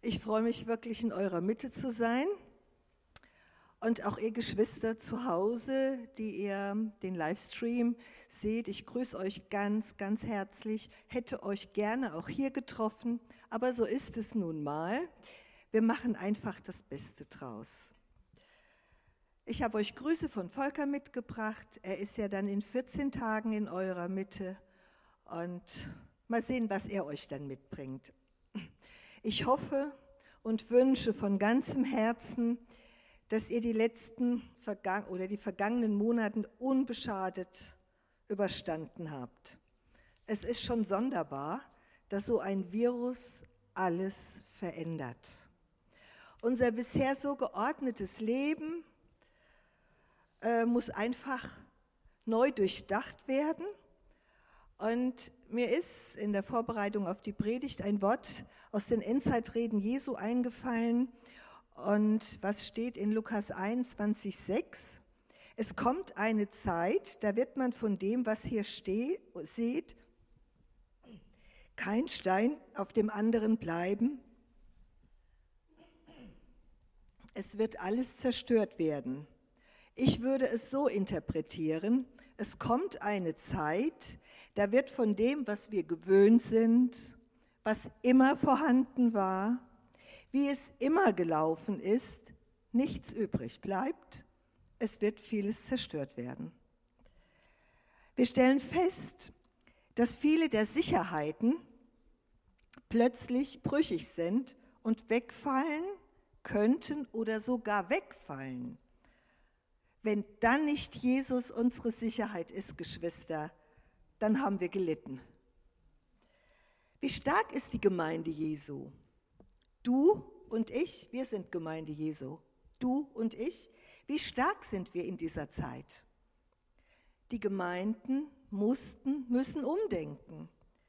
Ich freue mich wirklich, in eurer Mitte zu sein. Und auch ihr Geschwister zu Hause, die ihr den Livestream seht, ich grüße euch ganz, ganz herzlich. Hätte euch gerne auch hier getroffen, aber so ist es nun mal. Wir machen einfach das Beste draus. Ich habe euch Grüße von Volker mitgebracht. Er ist ja dann in 14 Tagen in eurer Mitte. Und mal sehen, was er euch dann mitbringt. Ich hoffe und wünsche von ganzem Herzen, dass ihr die vergangenen Monate unbeschadet überstanden habt. Es ist schon sonderbar, dass so ein Virus alles verändert. Unser bisher so geordnetes Leben muss einfach neu durchdacht werden. Und mir ist in der Vorbereitung auf die Predigt ein Wort aus den Endzeitreden Jesu eingefallen. Und was steht in Lukas 21,6? Es kommt eine Zeit, da wird man von dem, was hier seht, kein Stein auf dem anderen bleiben. Es wird alles zerstört werden. Ich würde es so interpretieren, es kommt eine Zeit, da wird von dem, was wir gewöhnt sind, was immer vorhanden war, wie es immer gelaufen ist, nichts übrig bleibt. Es wird vieles zerstört werden. Wir stellen fest, dass viele der Sicherheiten plötzlich brüchig sind und wegfallen könnten oder sogar wegfallen. Wenn dann nicht Jesus unsere Sicherheit ist, Geschwister, dann haben wir gelitten. Wie stark ist die Gemeinde Jesu? Du und ich, wir sind Gemeinde Jesu. Du und ich, wie stark sind wir in dieser Zeit? Die Gemeinden müssen umdenken.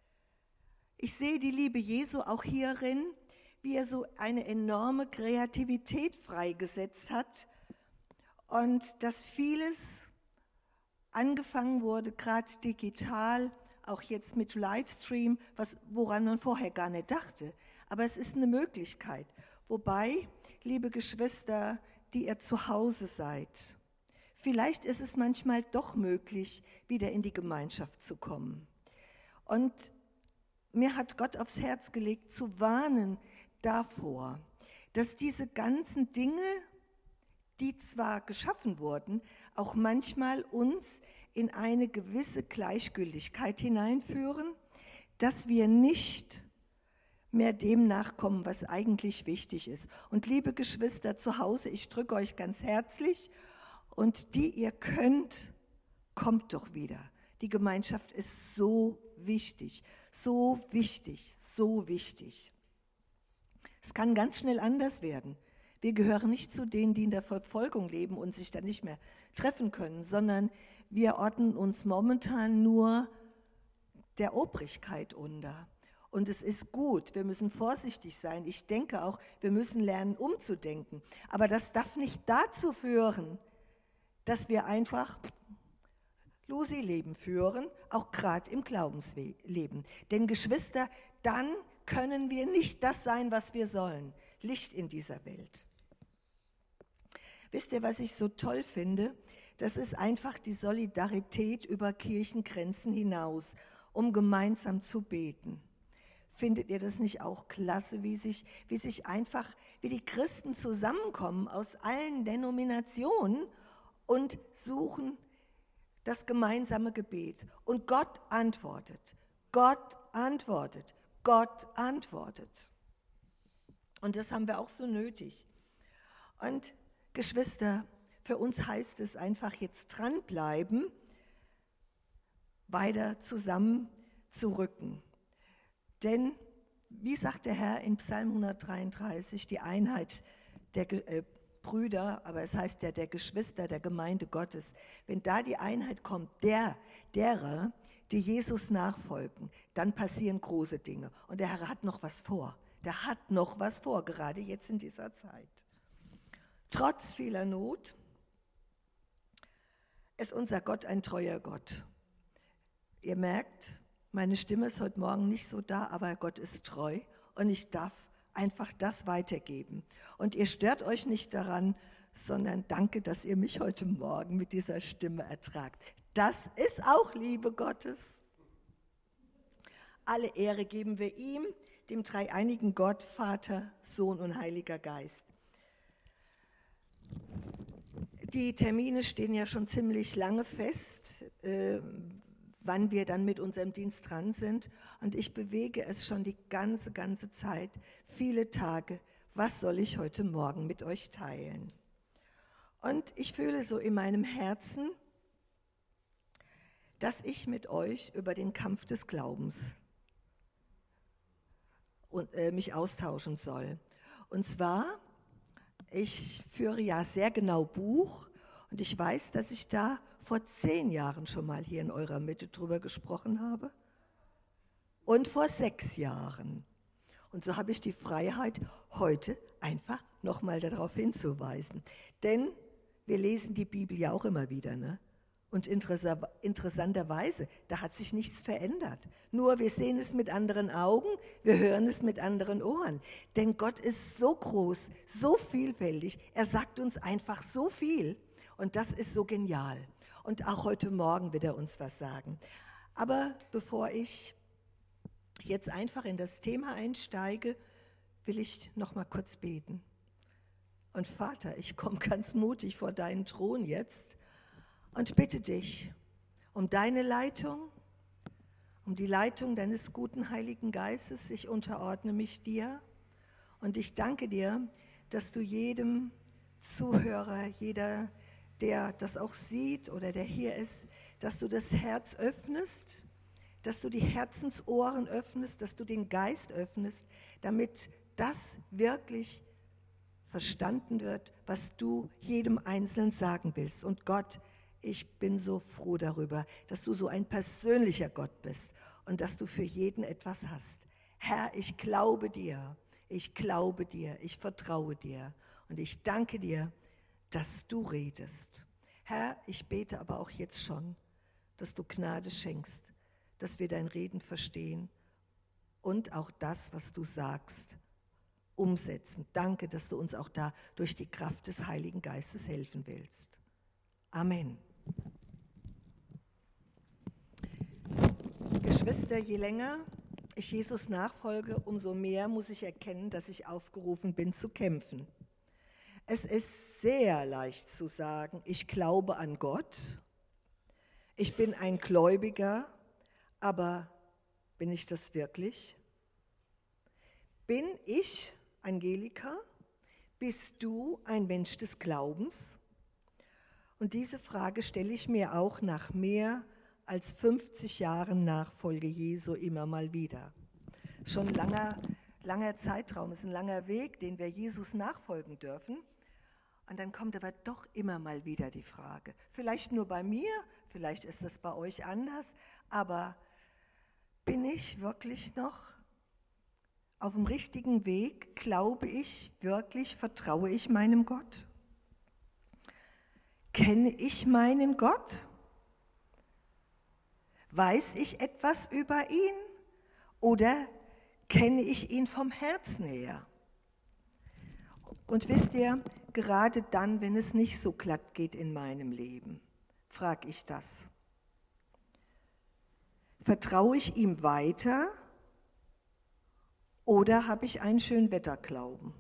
Ich sehe die Liebe Jesu auch hierin, wie er so eine enorme Kreativität freigesetzt hat und dass vieles angefangen wurde, gerade digital, auch jetzt mit Livestream, woran man vorher gar nicht dachte. Aber es ist eine Möglichkeit. Wobei, liebe Geschwister, die ihr zu Hause seid, vielleicht ist es manchmal doch möglich, wieder in die Gemeinschaft zu kommen. Und mir hat Gott aufs Herz gelegt, zu warnen davor, dass diese ganzen Dinge, die zwar geschaffen wurden, auch manchmal uns in eine gewisse Gleichgültigkeit hineinführen, dass wir nicht mehr dem nachkommen, was eigentlich wichtig ist. Und liebe Geschwister zu Hause, ich drücke euch ganz herzlich und die ihr könnt, kommt doch wieder. Die Gemeinschaft ist so wichtig, so wichtig, so wichtig. Es kann ganz schnell anders werden. Wir gehören nicht zu denen, die in der Verfolgung leben und sich dann nicht mehr treffen können, sondern wir ordnen uns momentan nur der Obrigkeit unter. Und es ist gut, wir müssen vorsichtig sein. Ich denke auch, wir müssen lernen, umzudenken. Aber das darf nicht dazu führen, dass wir einfach Lusi-Leben führen, auch gerade im Glaubensleben. Denn Geschwister, dann können wir nicht das sein, was wir sollen. Licht in dieser Welt. Wisst ihr, was ich so toll finde? Das ist einfach die Solidarität über Kirchengrenzen hinaus, um gemeinsam zu beten. Findet ihr das nicht auch klasse, wie die Christen zusammenkommen aus allen Denominationen und suchen das gemeinsame Gebet? Und Gott antwortet, Gott antwortet, Gott antwortet. Und das haben wir auch so nötig. Und Geschwister, für uns heißt es einfach jetzt dranbleiben, weiter zusammenzurücken. Denn, wie sagt der Herr in Psalm 133, die Einheit der Brüder, aber es heißt ja der Geschwister, der Gemeinde Gottes, wenn da die Einheit kommt, derer, die Jesus nachfolgen, dann passieren große Dinge. Und der Herr hat noch was vor. Der hat noch was vor, gerade jetzt in dieser Zeit. Trotz vieler Not ist unser Gott ein treuer Gott. Ihr merkt, meine Stimme ist heute Morgen nicht so da, aber Gott ist treu und ich darf einfach das weitergeben. Und ihr stört euch nicht daran, sondern danke, dass ihr mich heute Morgen mit dieser Stimme ertragt. Das ist auch Liebe Gottes. Alle Ehre geben wir ihm, dem dreieinigen Gott, Vater, Sohn und Heiliger Geist. Die Termine stehen ja schon ziemlich lange fest, wann wir dann mit unserem Dienst dran sind. Und ich bewege es schon die ganze Zeit, viele Tage. Was soll ich heute Morgen mit euch teilen? Und ich fühle so in meinem Herzen, dass ich mit euch über den Kampf des Glaubens mich austauschen soll. Und zwar, ich führe ja sehr genau Buch und ich weiß, dass ich da vor 10 Jahren schon mal hier in eurer Mitte drüber gesprochen habe und vor 6 Jahren. Und so habe ich die Freiheit, heute einfach nochmal darauf hinzuweisen. Denn wir lesen die Bibel ja auch immer wieder, ne? Und interessanterweise, da hat sich nichts verändert. Nur wir sehen es mit anderen Augen, wir hören es mit anderen Ohren. Denn Gott ist so groß, so vielfältig, er sagt uns einfach so viel. Und das ist so genial. Und auch heute Morgen wird er uns was sagen. Aber bevor ich jetzt einfach in das Thema einsteige, will ich noch mal kurz beten. Und Vater, ich komme ganz mutig vor deinen Thron jetzt und bitte dich um deine Leitung, um die Leitung deines guten Heiligen Geistes. Ich unterordne mich dir und ich danke dir, dass du jedem Zuhörer, jeder, der das auch sieht oder der hier ist, dass du das Herz öffnest, dass du die Herzensohren öffnest, dass du den Geist öffnest, damit das wirklich verstanden wird, was du jedem Einzelnen sagen willst. Und Gott, ich bin so froh darüber, dass du so ein persönlicher Gott bist und dass du für jeden etwas hast. Herr, ich glaube dir, ich vertraue dir und ich danke dir, dass du redest. Herr, ich bete aber auch jetzt schon, dass du Gnade schenkst, dass wir dein Reden verstehen und auch das, was du sagst, umsetzen. Danke, dass du uns auch da durch die Kraft des Heiligen Geistes helfen willst. Amen. Geschwister, je länger ich Jesus nachfolge, umso mehr muss ich erkennen, dass ich aufgerufen bin zu kämpfen. Es ist sehr leicht zu sagen, ich glaube an Gott, ich bin ein Gläubiger, aber bin ich das wirklich? Bin ich, Angelika, bist du ein Mensch des Glaubens? Und diese Frage stelle ich mir auch nach mehr als 50 Jahren Nachfolge Jesu immer mal wieder. Schon langer Zeitraum, ist ein langer Weg, den wir Jesus nachfolgen dürfen. Und dann kommt aber doch immer mal wieder die Frage, vielleicht nur bei mir, vielleicht ist das bei euch anders, aber bin ich wirklich noch auf dem richtigen Weg? Glaube ich wirklich, vertraue ich meinem Gott? Kenne ich meinen Gott? Weiß ich etwas über ihn oder kenne ich ihn vom Herzen her? Und wisst ihr, gerade dann, wenn es nicht so glatt geht in meinem Leben, frage ich das. Vertraue ich ihm weiter oder habe ich einen Schönwetterglauben?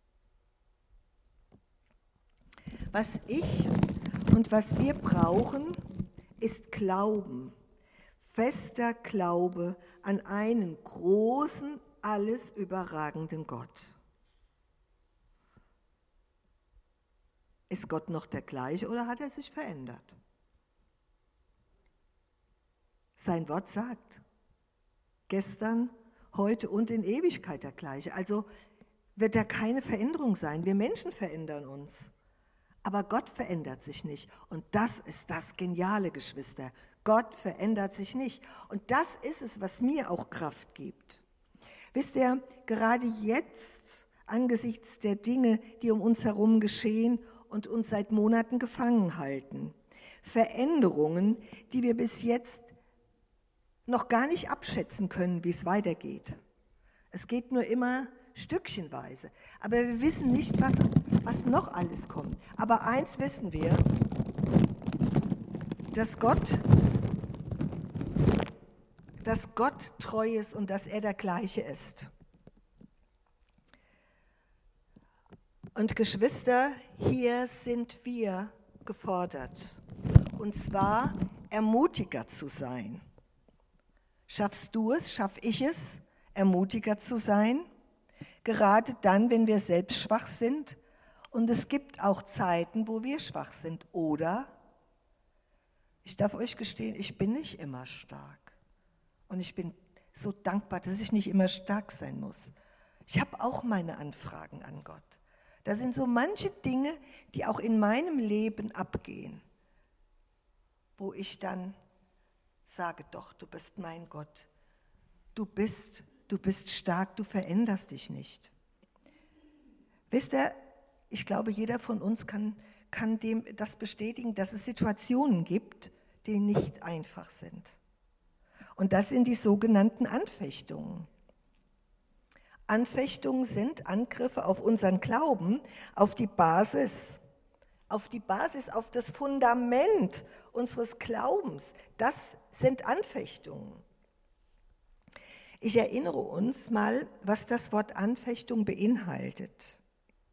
Was ich und was wir brauchen, ist Glauben. Fester Glaube an einen großen, alles überragenden Gott. Ist Gott noch der gleiche oder hat er sich verändert? Sein Wort sagt, gestern, heute und in Ewigkeit der gleiche. Also wird da keine Veränderung sein. Wir Menschen verändern uns. Aber Gott verändert sich nicht. Und das ist das Geniale, Geschwister. Gott verändert sich nicht. Und das ist es, was mir auch Kraft gibt. Wisst ihr, gerade jetzt, angesichts der Dinge, die um uns herum geschehen und uns seit Monaten gefangen halten, Veränderungen, die wir bis jetzt noch gar nicht abschätzen können, wie es weitergeht. Es geht nur immer stückchenweise. Aber wir wissen nicht, was noch alles kommt. Aber eins wissen wir, dass Gott treu ist und dass er der Gleiche ist. Und Geschwister, hier sind wir gefordert, und zwar Ermutiger zu sein. Schaffst du es, schaff ich es, Ermutiger zu sein? Gerade dann, wenn wir selbst schwach sind. Und es gibt auch Zeiten, wo wir schwach sind. Oder, ich darf euch gestehen, ich bin nicht immer stark. Und ich bin so dankbar, dass ich nicht immer stark sein muss. Ich habe auch meine Anfragen an Gott. Da sind so manche Dinge, die auch in meinem Leben abgehen, wo ich dann sage, doch, du bist mein Gott. Du bist stark, du veränderst dich nicht. Wisst ihr, ich glaube, jeder von uns kann dem das bestätigen, dass es Situationen gibt, die nicht einfach sind. Und das sind die sogenannten Anfechtungen. Anfechtungen sind Angriffe auf unseren Glauben, auf die Basis, auf das Fundament unseres Glaubens. Das sind Anfechtungen. Ich erinnere uns mal, was das Wort Anfechtung beinhaltet.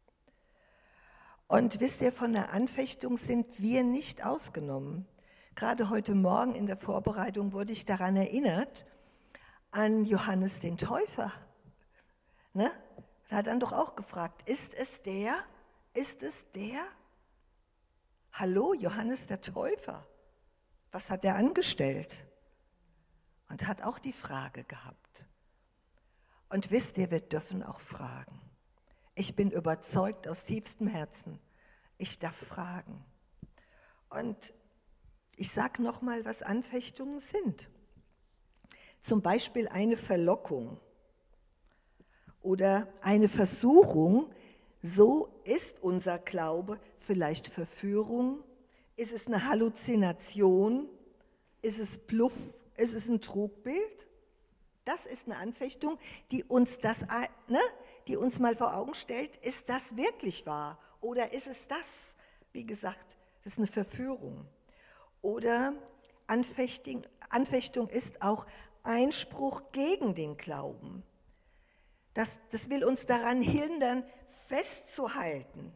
Und wisst ihr, von der Anfechtung sind wir nicht ausgenommen. Gerade heute Morgen in der Vorbereitung wurde ich daran erinnert, an Johannes den Täufer. Ne? Da hat dann doch auch gefragt, ist es der? Ist es der? Hallo, Johannes der Täufer. Was hat er angestellt? Und hat auch die Frage gehabt. Und wisst ihr, wir dürfen auch fragen. Ich bin überzeugt aus tiefstem Herzen, ich darf fragen. Und ich sage nochmal, was Anfechtungen sind. Zum Beispiel eine Verlockung oder eine Versuchung. So ist unser Glaube vielleicht Verführung. Ist es eine Halluzination? Ist es Bluff? Ist es ein Trugbild? Das ist eine Anfechtung, die uns mal vor Augen stellt, ist das wirklich wahr? Oder ist es das? Wie gesagt, das ist eine Verführung. Oder Anfechtung ist auch Einspruch gegen den Glauben. Das will uns daran hindern, festzuhalten,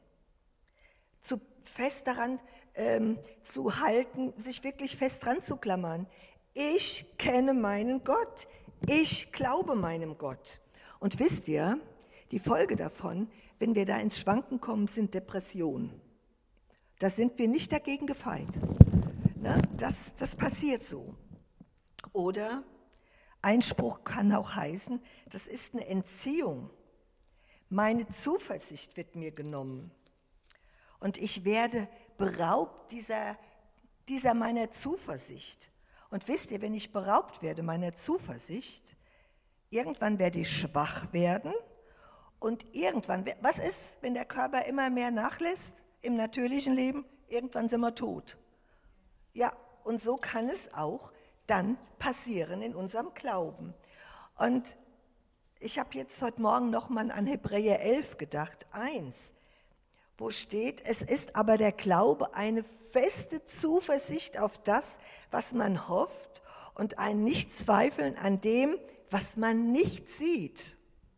fest daran zu halten, sich wirklich fest dran zu klammern. Ich kenne meinen Gott, ich glaube meinem Gott. Und wisst ihr, die Folge davon, wenn wir da ins Schwanken kommen, sind Depressionen. Da sind wir nicht dagegen gefeit. Na, das passiert so. Oder Einspruch kann auch heißen, das ist eine Entziehung. Meine Zuversicht wird mir genommen. Und ich werde beraubt dieser meiner Zuversicht. Und wisst ihr, wenn ich beraubt werde meiner Zuversicht, irgendwann werde ich schwach werden und irgendwann, was ist, wenn der Körper immer mehr nachlässt im natürlichen Leben? Irgendwann sind wir tot. Ja, und so kann es auch dann passieren in unserem Glauben. Und ich habe jetzt heute Morgen nochmal an Hebräer 11 gedacht, 1, wo steht, es ist aber der Glaube eine feste Zuversicht auf das, was man hofft und ein Nichtzweifeln an dem, was man nicht sieht.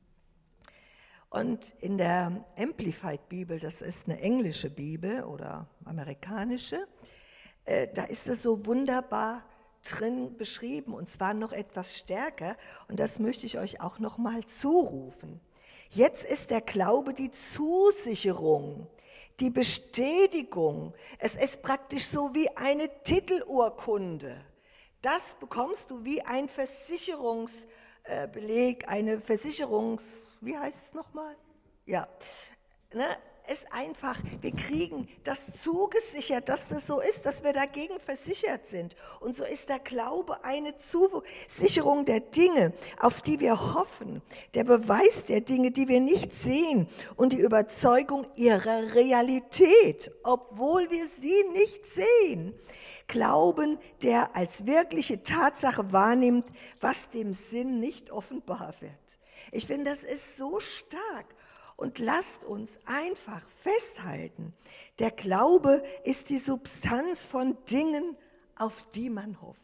Und in der Amplified Bibel, das ist eine englische Bibel oder amerikanische, da ist es so wunderbar drin beschrieben und zwar noch etwas stärker und das möchte ich euch auch noch mal zurufen. Jetzt ist der Glaube die Zusicherung, die Bestätigung. Es ist praktisch so wie eine Titelurkunde. Das bekommst du wie ein Versicherungsbeleg, wie heißt es nochmal? Ja, ne? Ist einfach, wir kriegen das zugesichert, dass das so ist, dass wir dagegen versichert sind. Und so ist der Glaube eine Zusicherung der Dinge, auf die wir hoffen, der Beweis der Dinge, die wir nicht sehen und die Überzeugung ihrer Realität, obwohl wir sie nicht sehen. Glauben, der als wirkliche Tatsache wahrnimmt, was dem Sinn nicht offenbar wird. Ich finde, das ist so stark. Und lasst uns einfach festhalten, der Glaube ist die Substanz von Dingen, auf die man hofft.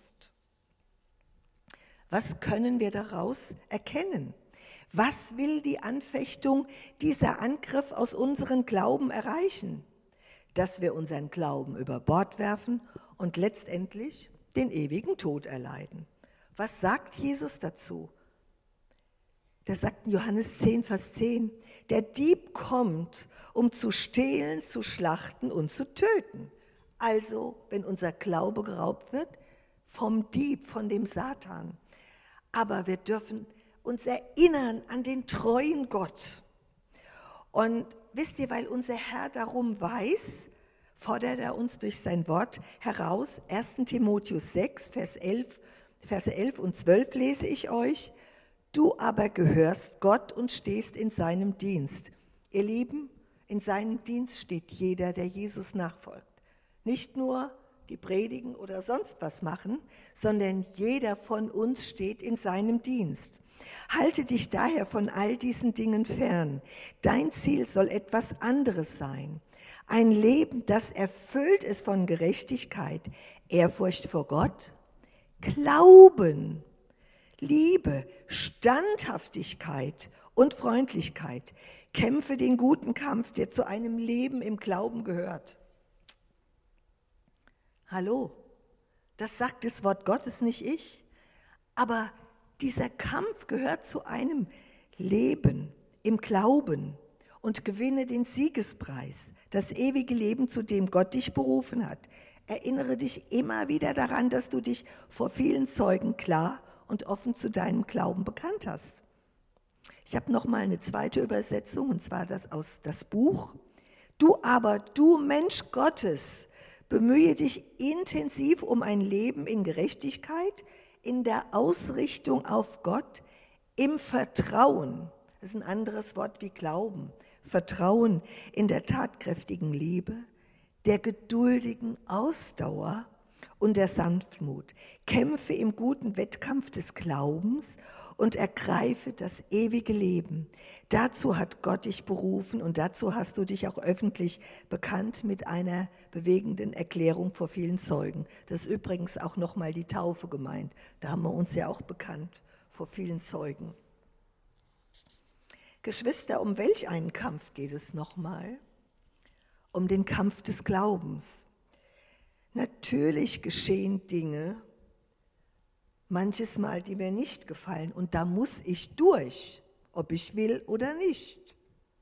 Was können wir daraus erkennen? Was will die Anfechtung, dieser Angriff aus unserem Glauben erreichen? Dass wir unseren Glauben über Bord werfen und letztendlich den ewigen Tod erleiden. Was sagt Jesus dazu? Da sagt in Johannes 10, Vers 10, der Dieb kommt, um zu stehlen, zu schlachten und zu töten. Also, wenn unser Glaube geraubt wird, vom Dieb, von dem Satan. Aber wir dürfen uns erinnern an den treuen Gott. Und wisst ihr, weil unser Herr darum weiß, fordert er uns durch sein Wort heraus. 1. Timotheus 6, Verse 11 und 12 lese ich euch. Du aber gehörst Gott und stehst in seinem Dienst. Ihr Lieben, in seinem Dienst steht jeder, der Jesus nachfolgt. Nicht nur die predigen oder sonst was machen, sondern jeder von uns steht in seinem Dienst. Halte dich daher von all diesen Dingen fern. Dein Ziel soll etwas anderes sein. Ein Leben, das erfüllt ist von Gerechtigkeit, Ehrfurcht vor Gott, Glauben, Liebe, Standhaftigkeit und Freundlichkeit. Kämpfe den guten Kampf, der zu einem Leben im Glauben gehört. Hallo, das sagt das Wort Gottes, nicht ich. Aber dieser Kampf gehört zu einem Leben im Glauben und gewinne den Siegespreis, das ewige Leben, zu dem Gott dich berufen hat. Erinnere dich immer wieder daran, dass du dich vor vielen Zeugen klar und offen zu deinem Glauben bekannt hast. Ich habe noch mal eine zweite Übersetzung, und zwar aus das Buch. Du Mensch Gottes, bemühe dich intensiv um ein Leben in Gerechtigkeit, in der Ausrichtung auf Gott, im Vertrauen. Das ist ein anderes Wort wie Glauben. Vertrauen in der tatkräftigen Liebe, der geduldigen Ausdauer und der Sanftmut. Kämpfe im guten Wettkampf des Glaubens und ergreife das ewige Leben. Dazu hat Gott dich berufen und dazu hast du dich auch öffentlich bekannt mit einer bewegenden Erklärung vor vielen Zeugen. Das ist übrigens auch nochmal die Taufe gemeint. Da haben wir uns ja auch bekannt vor vielen Zeugen. Geschwister, um welch einen Kampf geht es nochmal? Um den Kampf des Glaubens. Natürlich geschehen Dinge, manches Mal, die mir nicht gefallen, und da muss ich durch, ob ich will oder nicht.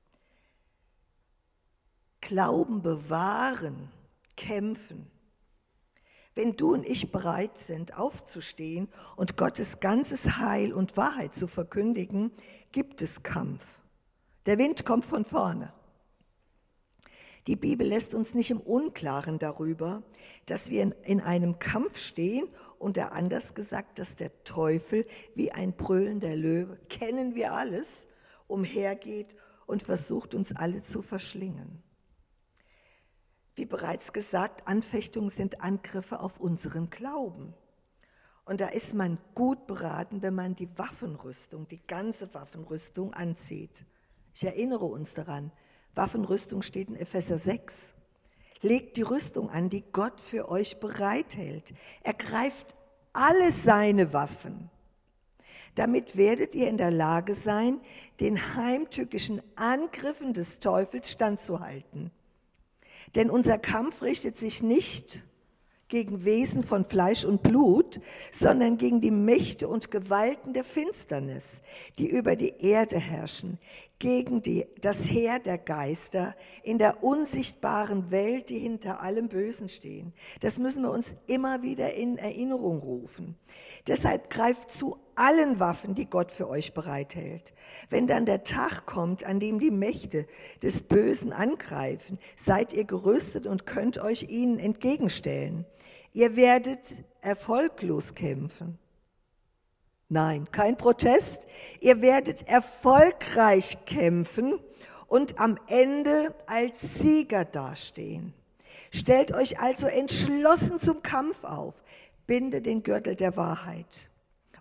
Glauben bewahren, kämpfen. Wenn du und ich bereit sind, aufzustehen und Gottes ganzes Heil und Wahrheit zu verkündigen, gibt es Kampf. Der Wind kommt von vorne. Die Bibel lässt uns nicht im Unklaren darüber, dass wir in einem Kampf stehen, und anders gesagt, dass der Teufel wie ein brüllender Löwe, kennen wir alles, umhergeht und versucht, uns alle zu verschlingen. Wie bereits gesagt, Anfechtungen sind Angriffe auf unseren Glauben. Und da ist man gut beraten, wenn man die Waffenrüstung, die ganze Waffenrüstung anzieht. Ich erinnere uns daran, Waffenrüstung steht in Epheser 6. Legt die Rüstung an, die Gott für euch bereithält. Ergreift alle seine Waffen. Damit werdet ihr in der Lage sein, den heimtückischen Angriffen des Teufels standzuhalten. Denn unser Kampf richtet sich nicht gegen Wesen von Fleisch und Blut, sondern gegen die Mächte und Gewalten der Finsternis, die über die Erde herrschen, gegen das Heer der Geister in der unsichtbaren Welt, die hinter allem Bösen stehen. Das müssen wir uns immer wieder in Erinnerung rufen. Deshalb greift zu allen Waffen, die Gott für euch bereithält. Wenn dann der Tag kommt, an dem die Mächte des Bösen angreifen, seid ihr gerüstet und könnt euch ihnen entgegenstellen. Ihr werdet erfolglos kämpfen. Nein, kein Protest. Ihr werdet erfolgreich kämpfen und am Ende als Sieger dastehen. Stellt euch also entschlossen zum Kampf auf. Binde den Gürtel der Wahrheit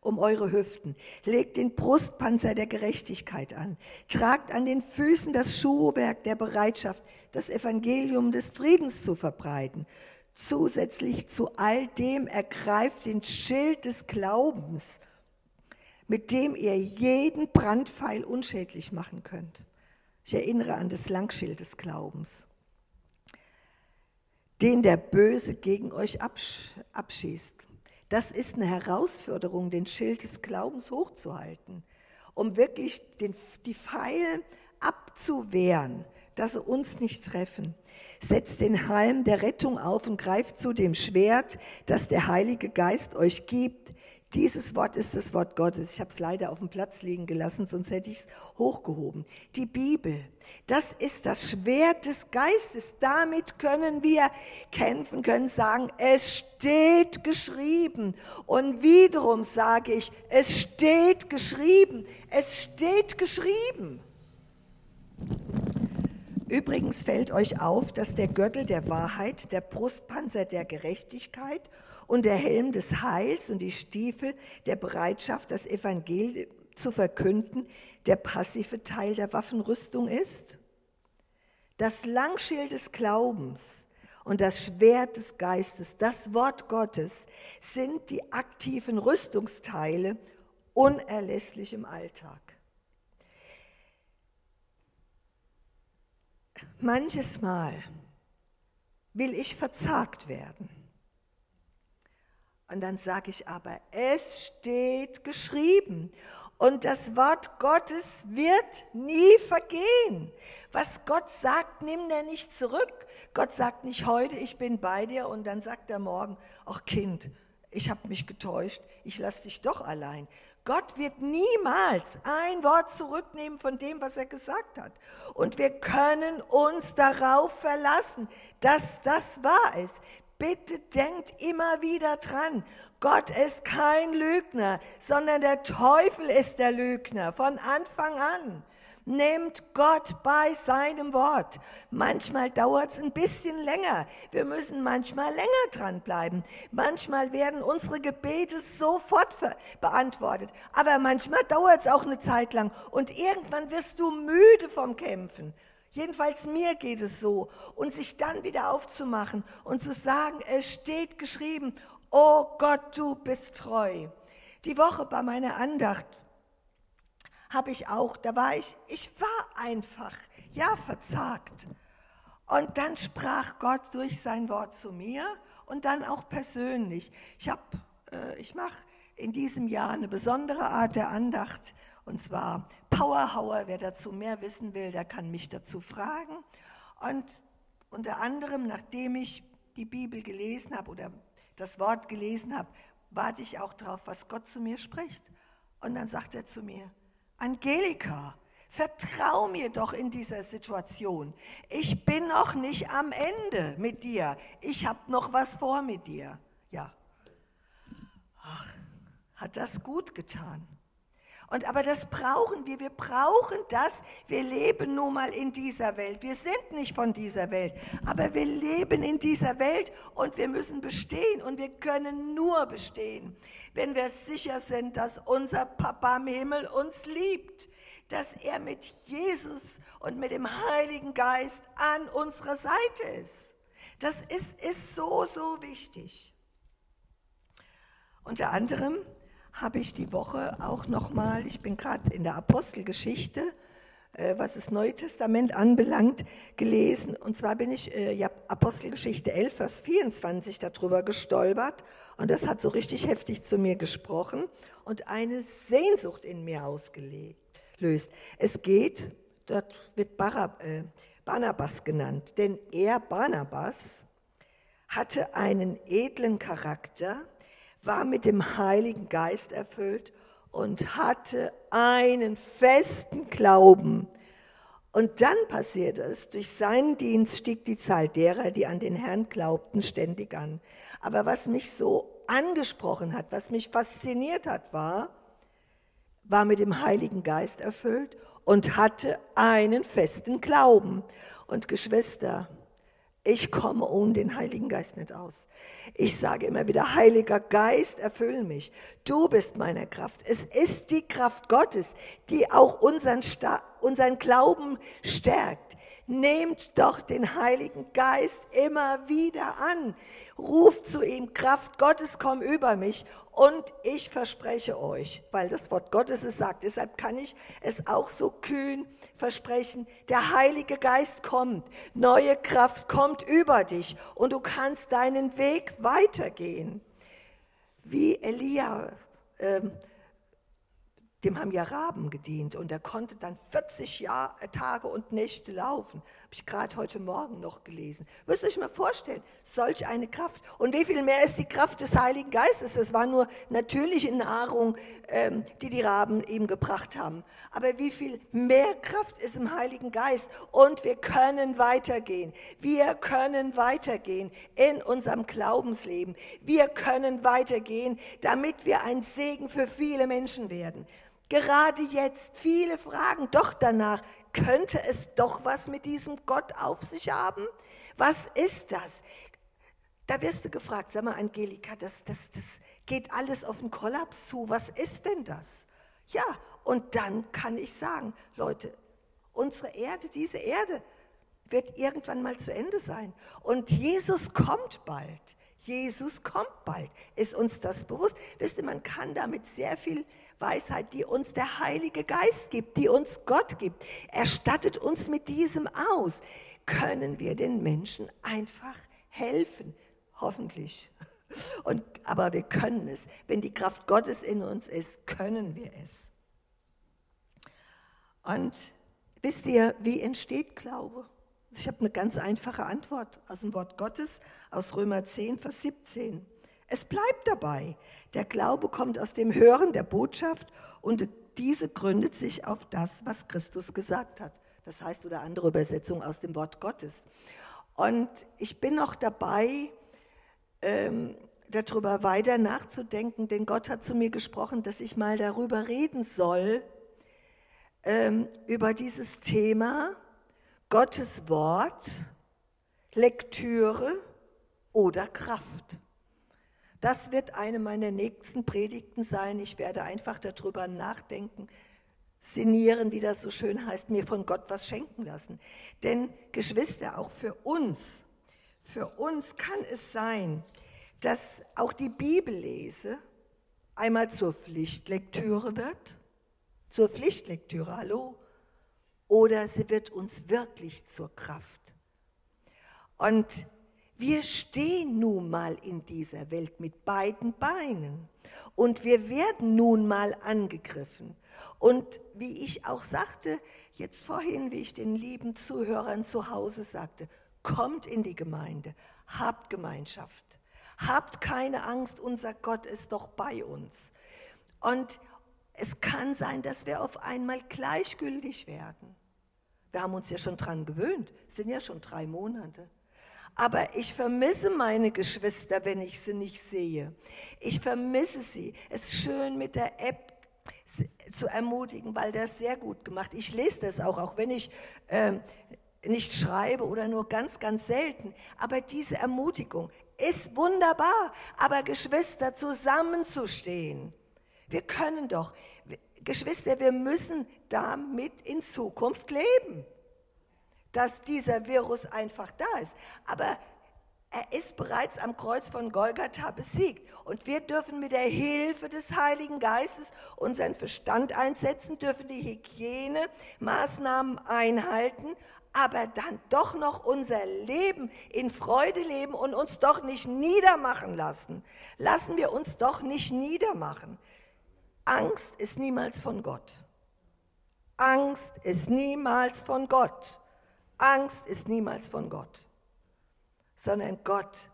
um eure Hüften. Legt den Brustpanzer der Gerechtigkeit an. Tragt an den Füßen das Schuhwerk der Bereitschaft, das Evangelium des Friedens zu verbreiten. Zusätzlich zu all dem ergreift den Schild des Glaubens, mit dem ihr jeden Brandpfeil unschädlich machen könnt. Ich erinnere an das Langschild des Glaubens, den der Böse gegen euch abschießt. Das ist eine Herausforderung, den Schild des Glaubens hochzuhalten, um wirklich die Pfeile abzuwehren, dass sie uns nicht treffen. Setzt den Helm der Rettung auf und greift zu dem Schwert, das der Heilige Geist euch gibt. Dieses Wort ist das Wort Gottes. Ich habe es leider auf dem Platz liegen gelassen, sonst hätte ich es hochgehoben. Die Bibel, das ist das Schwert des Geistes. Damit können wir kämpfen, können sagen, es steht geschrieben. Und wiederum sage ich, es steht geschrieben. Es steht geschrieben. Übrigens fällt euch auf, dass der Gürtel der Wahrheit, der Brustpanzer der Gerechtigkeit und der Helm des Heils und die Stiefel der Bereitschaft, das Evangelium zu verkünden, der passive Teil der Waffenrüstung ist. Das Langschild des Glaubens und das Schwert des Geistes, das Wort Gottes, sind die aktiven Rüstungsteile, unerlässlich im Alltag. Manches Mal will ich verzagt werden. Und dann sage ich aber, es steht geschrieben. Und das Wort Gottes wird nie vergehen. Was Gott sagt, nimmt er nicht zurück. Gott sagt nicht heute, ich bin bei dir. Und dann sagt er morgen, ach Kind, ich habe mich getäuscht, ich lasse dich doch allein. Gott wird niemals ein Wort zurücknehmen von dem, was er gesagt hat. Und wir können uns darauf verlassen, dass das wahr ist. Bitte denkt immer wieder dran, Gott ist kein Lügner, sondern der Teufel ist der Lügner von Anfang an. Nehmt Gott bei seinem Wort. Manchmal dauert es ein bisschen länger. Wir müssen manchmal länger dranbleiben. Manchmal werden unsere Gebete sofort beantwortet. Aber manchmal dauert es auch eine Zeit lang. Und irgendwann wirst du müde vom Kämpfen. Jedenfalls mir geht es so. Und sich dann wieder aufzumachen und zu sagen, es steht geschrieben, oh Gott, du bist treu. Die Woche bei meiner Andacht habe ich auch, ich war einfach, verzagt. Und dann sprach Gott durch sein Wort zu mir und dann auch persönlich. Ich mache in diesem Jahr eine besondere Art der Andacht, und zwar Powerhour. Wer dazu mehr wissen will, der kann mich dazu fragen. Und unter anderem, nachdem ich die Bibel gelesen habe oder das Wort gelesen habe, warte ich auch darauf, was Gott zu mir spricht. Und dann sagt er zu mir, Angelika, vertrau mir doch in dieser Situation. Ich bin noch nicht am Ende mit dir. Ich habe noch was vor mit dir. Ja. Ach, hat das gut getan. Aber das brauchen wir. Wir brauchen das. Wir leben nun mal in dieser Welt. Wir sind nicht von dieser Welt, aber wir leben in dieser Welt und wir müssen bestehen. Und wir können nur bestehen, wenn wir sicher sind, dass unser Papa im Himmel uns liebt, dass er mit Jesus und mit dem Heiligen Geist an unserer Seite ist. Das ist so, so wichtig. Unter anderem habe ich die Woche auch nochmal, ich bin gerade in der Apostelgeschichte, was das Neue Testament anbelangt, gelesen. Und zwar bin ich Apostelgeschichte 11, Vers 24 darüber gestolpert. Und das hat so richtig heftig zu mir gesprochen und eine Sehnsucht in mir ausgelöst. Es geht, dort wird Barnabas genannt, denn er, Barnabas, hatte einen edlen Charakter, war mit dem Heiligen Geist erfüllt und hatte einen festen Glauben. Und dann passierte es, durch seinen Dienst stieg die Zahl derer, die an den Herrn glaubten, ständig an. Aber was mich so angesprochen hat, was mich fasziniert hat, war mit dem Heiligen Geist erfüllt und hatte einen festen Glauben. Und Geschwister, Ich komme ohne den Heiligen Geist nicht aus. Ich sage immer wieder, Heiliger Geist, erfüll mich. Du bist meine Kraft. Es ist die Kraft Gottes, die auch unseren Glauben stärkt. Nehmt doch den Heiligen Geist immer wieder an. Ruft zu ihm, Kraft Gottes, komm über mich. Und ich verspreche euch, weil das Wort Gottes es sagt, deshalb kann ich es auch so kühn versprechen, der Heilige Geist kommt, neue Kraft kommt über dich und du kannst deinen Weg weitergehen. Wie Elia, dem haben ja Raben gedient und er konnte dann 40 Tage und Nächte laufen. Habe ich gerade heute Morgen noch gelesen. Müsst ihr euch mal vorstellen, solch eine Kraft. Und wie viel mehr ist die Kraft des Heiligen Geistes? Das war nur natürliche Nahrung, die Raben ihm gebracht haben. Aber wie viel mehr Kraft ist im Heiligen Geist? Und wir können weitergehen. Wir können weitergehen in unserem Glaubensleben. Wir können weitergehen, damit wir ein Segen für viele Menschen werden. Gerade jetzt, viele fragen doch danach, könnte es doch was mit diesem Gott auf sich haben? Was ist das? Da wirst du gefragt, sag mal Angelika, das geht alles auf den Kollaps zu, was ist denn das? Ja, und dann kann ich sagen, Leute, unsere Erde, diese Erde wird irgendwann mal zu Ende sein. Und Jesus kommt bald. Jesus kommt bald. Ist uns das bewusst? Wisst ihr, man kann damit sehr viel Weisheit, die uns der Heilige Geist gibt, die uns Gott gibt, er stattet uns mit diesem aus. Können wir den Menschen einfach helfen? Hoffentlich. Aber wir können es. Wenn die Kraft Gottes in uns ist, können wir es. Und wisst ihr, wie entsteht Glaube? Ich habe eine ganz einfache Antwort aus dem Wort Gottes, aus Römer 10, Vers 17. Es bleibt dabei. Der Glaube kommt aus dem Hören der Botschaft und diese gründet sich auf das, was Christus gesagt hat. Das heißt, oder andere Übersetzung aus dem Wort Gottes. Und ich bin noch dabei, darüber weiter nachzudenken, denn Gott hat zu mir gesprochen, dass ich mal darüber reden soll, über dieses Thema Gottes Wort, Lektüre oder Kraft. Das wird eine meiner nächsten Predigten sein. Ich werde einfach darüber nachdenken, sinnieren, wie das so schön heißt, mir von Gott was schenken lassen. Denn Geschwister, auch für uns kann es sein, dass auch die Bibellese einmal zur Pflichtlektüre wird. Zur Pflichtlektüre, hallo? Oder sie wird uns wirklich zur Kraft. Und wir stehen nun mal in dieser Welt mit beiden Beinen und wir werden nun mal angegriffen. Und wie ich auch sagte, jetzt vorhin, wie ich den lieben Zuhörern zu Hause sagte, kommt in die Gemeinde, habt Gemeinschaft, habt keine Angst, unser Gott ist doch bei uns. Und es kann sein, dass wir auf einmal gleichgültig werden. Wir haben uns ja schon dran gewöhnt, es sind ja schon 3 Monate. Aber ich vermisse meine Geschwister, wenn ich sie nicht sehe. Ich vermisse sie. Es ist schön, mit der App zu ermutigen, weil das sehr gut gemacht. Ich lese das auch wenn ich nicht schreibe oder nur ganz, ganz selten. Aber diese Ermutigung ist wunderbar. Aber Geschwister, zusammenzustehen. Wir können doch, Geschwister, wir müssen damit in Zukunft leben. Dass dieser Virus einfach da ist. Aber er ist bereits am Kreuz von Golgatha besiegt. Und wir dürfen mit der Hilfe des Heiligen Geistes unseren Verstand einsetzen, dürfen die Hygienemaßnahmen einhalten, aber dann doch noch unser Leben in Freude leben und uns doch nicht niedermachen lassen. Lassen wir uns doch nicht niedermachen. Angst ist niemals von Gott. Angst ist niemals von Gott. Angst ist niemals von Gott, sondern Gott,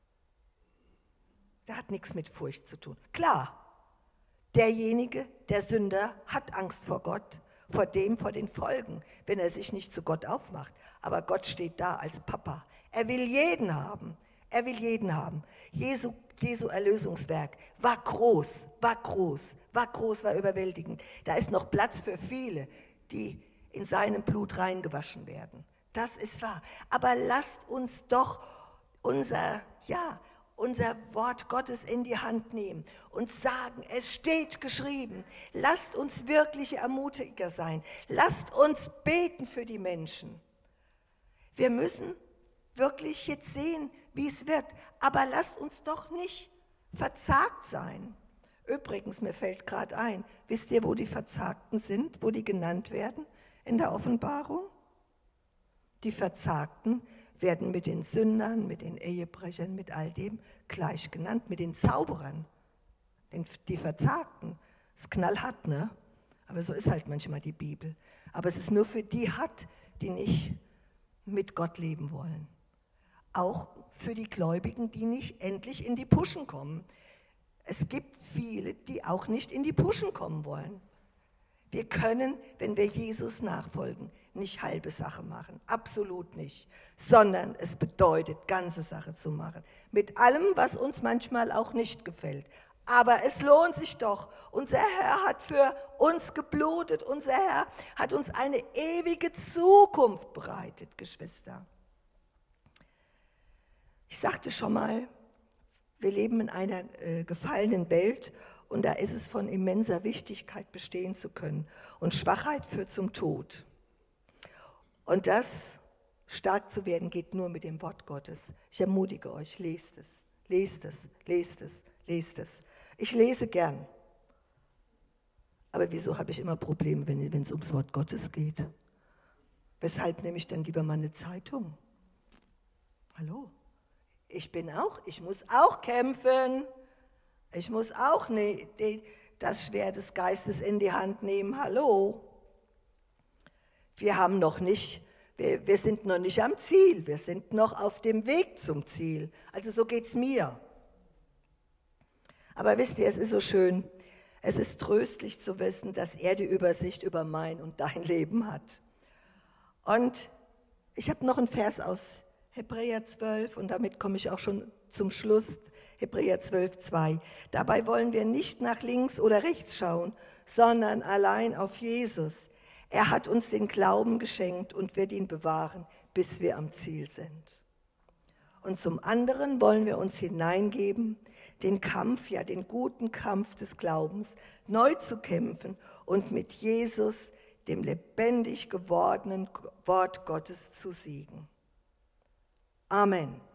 der hat nichts mit Furcht zu tun. Klar, derjenige, der Sünder, hat Angst vor Gott, vor den Folgen, wenn er sich nicht zu Gott aufmacht. Aber Gott steht da als Papa. Er will jeden haben. Er will jeden haben. Jesu Erlösungswerk war groß, war überwältigend. Da ist noch Platz für viele, die in seinem Blut reingewaschen werden. Das ist wahr. Aber lasst uns doch unser Wort Gottes in die Hand nehmen und sagen, es steht geschrieben. Lasst uns wirklich Ermutiger sein. Lasst uns beten für die Menschen. Wir müssen wirklich jetzt sehen, wie es wird. Aber lasst uns doch nicht verzagt sein. Übrigens, mir fällt gerade ein, wisst ihr, wo die Verzagten sind, wo die genannt werden in der Offenbarung? Die Verzagten werden mit den Sündern, mit den Ehebrechern, mit all dem gleich genannt, mit den Zauberern. Die Verzagten, das ist knallhart, ne? Aber so ist halt manchmal die Bibel. Aber es ist nur für die hart, die nicht mit Gott leben wollen. Auch für die Gläubigen, die nicht endlich in die Puschen kommen. Es gibt viele, die auch nicht in die Puschen kommen wollen. Wir können, wenn wir Jesus nachfolgen, nicht halbe Sache machen, absolut nicht, sondern es bedeutet, ganze Sache zu machen, mit allem, was uns manchmal auch nicht gefällt. Aber es lohnt sich doch. Unser Herr hat für uns geblutet, unser Herr hat uns eine ewige Zukunft bereitet, Geschwister. Ich sagte schon mal, wir leben in einer gefallenen Welt und da ist es von immenser Wichtigkeit, bestehen zu können. Und Schwachheit führt zum Tod. Und das, stark zu werden, geht nur mit dem Wort Gottes. Ich ermutige euch, lest es, lest es, lest es, lest es. Ich lese gern. Aber wieso habe ich immer Probleme, wenn es ums Wort Gottes geht? Weshalb nehme ich dann lieber mal eine Zeitung? Hallo? Ich muss auch kämpfen. Ich muss auch das Schwert des Geistes in die Hand nehmen. Hallo? Wir sind noch nicht am Ziel. Wir sind noch auf dem Weg zum Ziel. Also so geht's mir. Aber wisst ihr, es ist so schön. Es ist tröstlich zu wissen, dass er die Übersicht über mein und dein Leben hat. Und ich habe noch einen Vers aus Hebräer 12 und damit komme ich auch schon zum Schluss. Hebräer 12,2. Dabei wollen wir nicht nach links oder rechts schauen, sondern allein auf Jesus. Er hat uns den Glauben geschenkt und wird ihn bewahren, bis wir am Ziel sind. Und zum anderen wollen wir uns hineingeben, den Kampf, ja den guten Kampf des Glaubens, neu zu kämpfen und mit Jesus, dem lebendig gewordenen Wort Gottes, zu siegen. Amen.